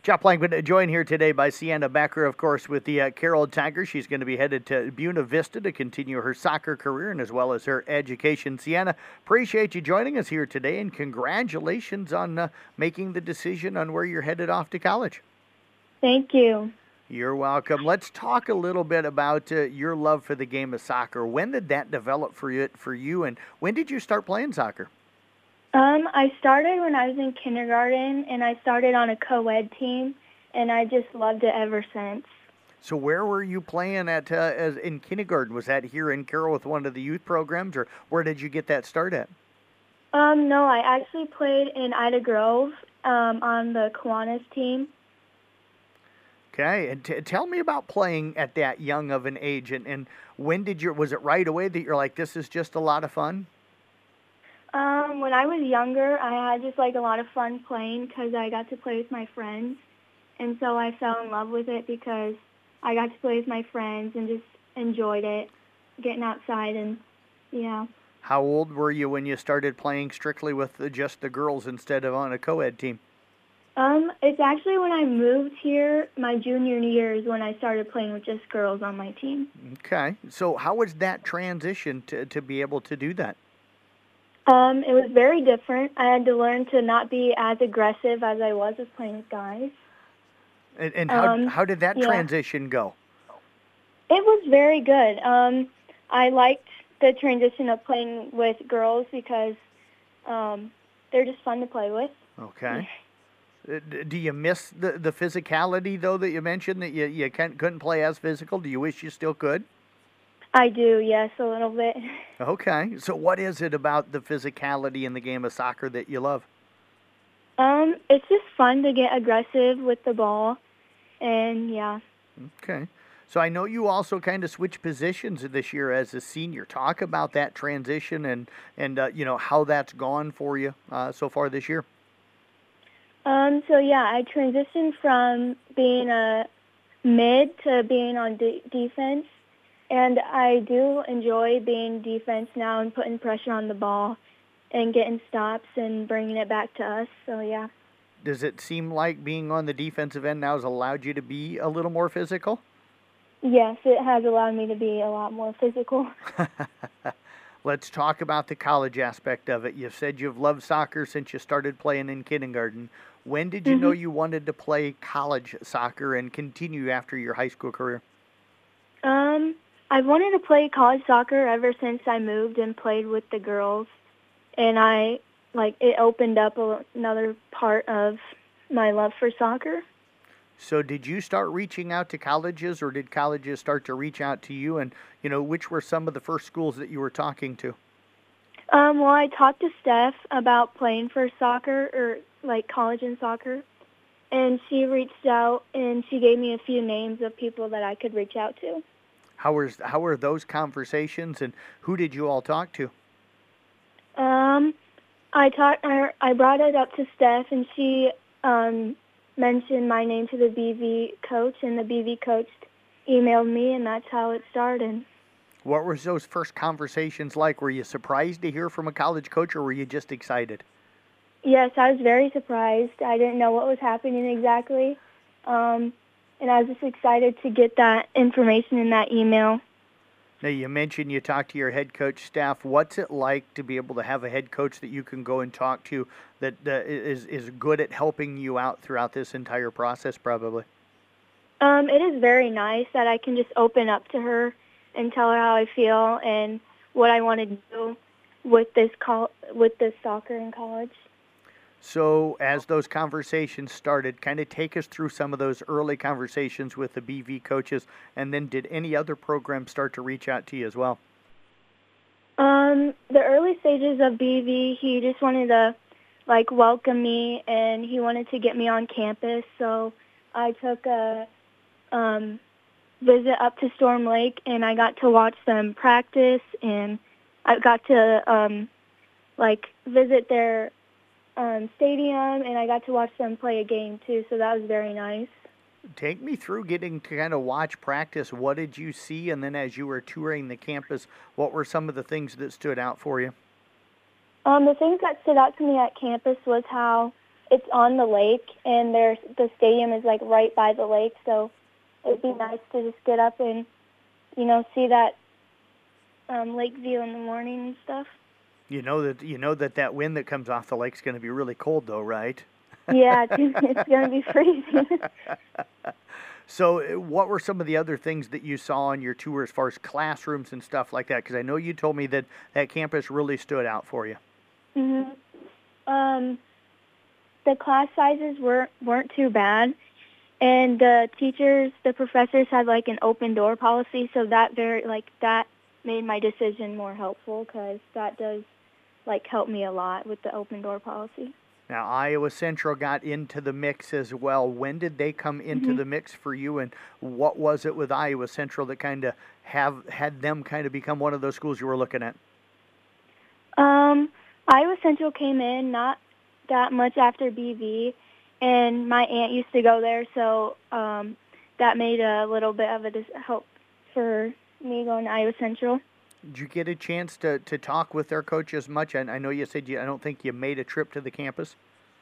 Jeff Blankman joined here today by Sienna Becker, of course, with the Carroll Tigers. She's going to be headed to Buena Vista to continue her soccer career and as well as her education. Sienna, appreciate you joining us here today, and congratulations on making the decision on where you're headed off to college. Thank you. You're welcome. Let's talk a little bit about your love for the game of soccer. When did that develop for you, and when did you start playing soccer? I started when I was in kindergarten, and I started on a co-ed team, and I just loved it ever since. So where were you playing at as in kindergarten? Was that here in Carroll with one of the youth programs, or where did you get that start at? No, I actually played in Ida Grove on the Kiwanis team. Okay, and tell me about playing at that young of an age, and when was it right away that you're like, this is just a lot of fun? When I was younger, I had just like a lot of fun playing because I got to play with my friends, and so I fell in love with it because I got to play with my friends and just enjoyed it, getting outside and yeah. How old were you when you started playing strictly with just the girls instead of on a co-ed team? It's actually when I moved here, my junior year is when I started playing with just girls on my team. Okay, so how was that transition to be able to do that? It was very different. I had to learn to not be as aggressive as I was with playing with guys. And how did that transition go? It was very good. I liked the transition of playing with girls because they're just fun to play with. Okay. Do you miss the physicality, though, that you mentioned, that you couldn't play as physical? Do you wish you still could? I do, yes, a little bit. Okay. So what is it about the physicality in the game of soccer that you love? It's just fun to get aggressive with the ball, and yeah. Okay. So I know you also kind of switched positions this year as a senior. Talk about that transition and you know, how that's gone for you so far this year. So yeah, I transitioned from being a mid to being on defense, and I do enjoy being defense now and putting pressure on the ball and getting stops and bringing it back to us. So yeah. Does it seem like being on the defensive end now has allowed you to be a little more physical? Yes, it has allowed me to be a lot more physical. Let's talk about the college aspect of it. You've said you've loved soccer since you started playing in kindergarten. When did you know you wanted to play college soccer and continue after your high school career? I've wanted to play college soccer ever since I moved and played with the girls, and it opened up another part of my love for soccer. So did you start reaching out to colleges, or did colleges start to reach out to you? And, you know, which were some of the first schools that you were talking to? Well, I talked to Steph about playing for soccer, or like college and soccer, and she reached out and she gave me a few names of people that I could reach out to. How were those conversations, and who did you all talk to? I brought it up to Steph, and she mentioned my name to the BV coach, and the BV coach emailed me, and that's how it started. What were those first conversations like? Were you surprised to hear from a college coach, or were you just excited? Yes, I was very surprised. I didn't know what was happening exactly, and I was just excited to get that information in that email. Now, you mentioned you talked to your head coach staff. What's it like to be able to have a head coach that you can go and talk to that is good at helping you out throughout this entire process, probably? It is very nice that I can just open up to her and tell her how I feel and what I want to do with this soccer in college. So as those conversations started, kind of take us through some of those early conversations with the BV coaches, and then did any other programs start to reach out to you as well? The early stages of BV, he just wanted to welcome me, and he wanted to get me on campus. So I took a visit up to Storm Lake, and I got to watch them practice, and I got to visit their stadium, and I got to watch them play a game too, so that was very nice. Take me through getting to kind of watch practice. What did you see? And then as you were touring the campus, what were some of the things that stood out for you? The things that stood out to me at campus was how it's on the lake, and the stadium is like right by the lake, so it'd be nice to just get up and, see that lake view in the morning and stuff. That wind that comes off the lake's going to be really cold, though, right? Yeah, it's going to be freezing. So what were some of the other things that you saw on your tour as far as classrooms and stuff like that? Because I know you told me that campus really stood out for you. Mhm. The class sizes weren't too bad, and the professors had like an open door policy, so that made my decision more helpful because that does like help me a lot with the open door policy. Now, Iowa Central got into the mix as well. When did they come into the mix for you, and what was it with Iowa Central that kind of had them kind of become one of those schools you were looking at? Iowa Central came in not that much after BV, and my aunt used to go there, so that made a little bit of a help for me going to Iowa Central. Did you get a chance to talk with their coach as much? I know you said I don't think you made a trip to the campus.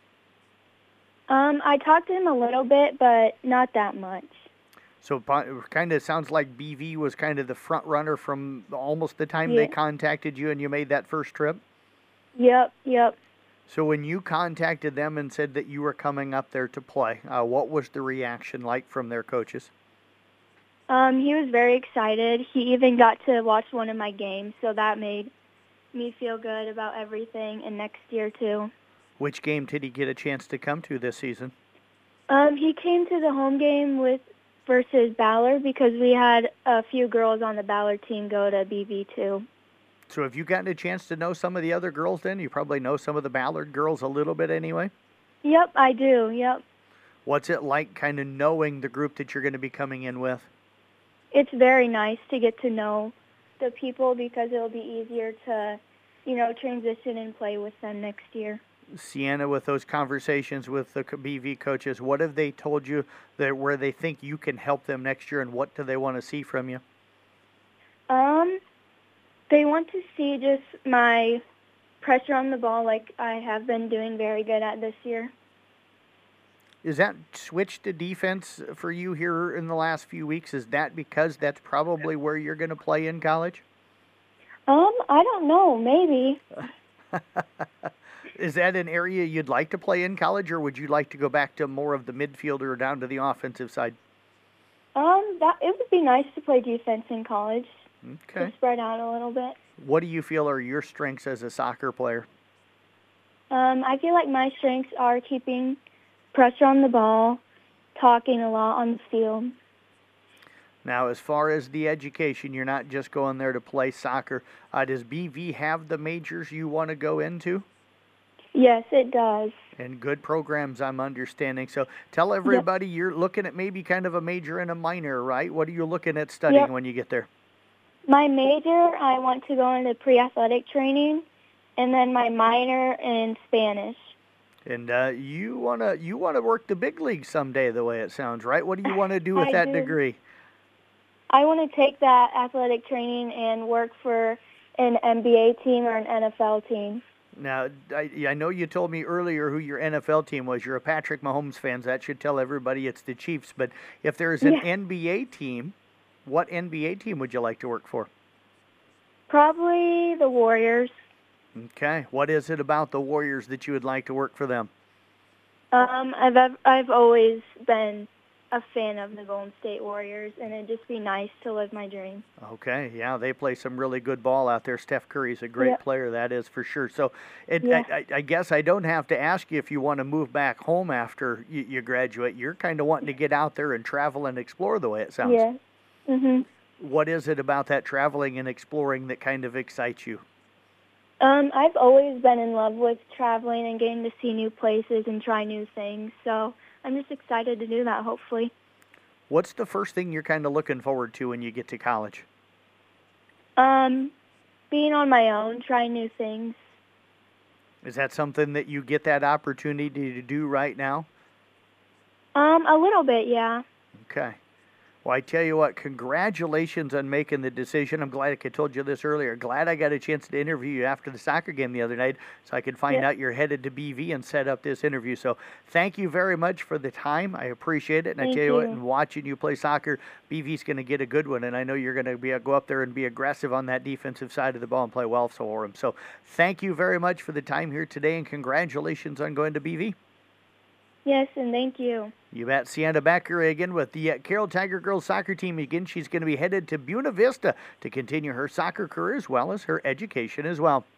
I talked to him a little bit, but not that much. So it kind of sounds like BV was kind of the front runner from almost the time they contacted you and you made that first trip? Yep. So when you contacted them and said that you were coming up there to play, what was the reaction like from their coaches? He was very excited. He even got to watch one of my games, so that made me feel good about everything and next year too. Which game did he get a chance to come to this season? He came to the home game versus Ballard because we had a few girls on the Ballard team go to BV too. So have you gotten a chance to know some of the other girls then? You probably know some of the Ballard girls a little bit anyway? Yep, I do, yep. What's it like kind of knowing the group that you're going to be coming in with? It's very nice to get to know the people because it'll be easier to, transition and play with them next year. Sienna, with those conversations with the BV coaches, what have they told you that where they think you can help them next year, and what do they want to see from you? They want to see just my pressure on the ball like I have been doing very good at this year. Is that switch to defense for you here in the last few weeks? Is that because that's probably where you're going to play in college? I don't know. Maybe. Is that an area you'd like to play in college, or would you like to go back to more of the midfielder or down to the offensive side? It would be nice to play defense in college. Okay. To spread out a little bit. What do you feel are your strengths as a soccer player? I feel like my strengths are keeping pressure on the ball, talking a lot on the field. Now, as far as the education, you're not just going there to play soccer. Does BV have the majors you want to go into? Yes, it does. And good programs, I'm understanding. So tell everybody you're looking at maybe kind of a major and a minor, right? What are you looking at studying when you get there? My major, I want to go into pre-athletic training, and then my minor in Spanish. And you wanna work the big leagues someday, the way it sounds, right? What do you want to do with that degree? I want to take that athletic training and work for an NBA team or an NFL team. Now, I know you told me earlier who your NFL team was. You're a Patrick Mahomes fan. That should tell everybody it's the Chiefs. But if there's an NBA team, what NBA team would you like to work for? Probably the Warriors. Okay. What is it about the Warriors that you would like to work for them? I've always been a fan of the Golden State Warriors, and it'd just be nice to live my dream. Okay, yeah, they play some really good ball out there. Steph Curry's a great player, that is for sure. So I guess I don't have to ask you if you want to move back home after you graduate. You're kind of wanting to get out there and travel and explore, the way it sounds. Yeah. Mhm. What is it about that traveling and exploring that kind of excites you? I've always been in love with traveling and getting to see new places and try new things, so I'm just excited to do that, hopefully. What's the first thing you're kind of looking forward to when you get to college? Being on my own, trying new things. Is that something that you get that opportunity to do right now? A little bit, yeah. Okay. Well, I tell you what, congratulations on making the decision. I'm glad I told you this earlier. Glad I got a chance to interview you after the soccer game the other night so I could find out you're headed to BV and set up this interview. So thank you very much for the time. I appreciate it. And I tell you what, in watching you play soccer, BV's going to get a good one. And I know you're going to go up there and be aggressive on that defensive side of the ball and play well for them. So thank you very much for the time here today, and congratulations on going to BV. Yes, and thank you. You bet. Sienna Becker again with the Carroll Tiger Girls soccer team. Again, she's going to be headed to Buena Vista to continue her soccer career as well as her education as well.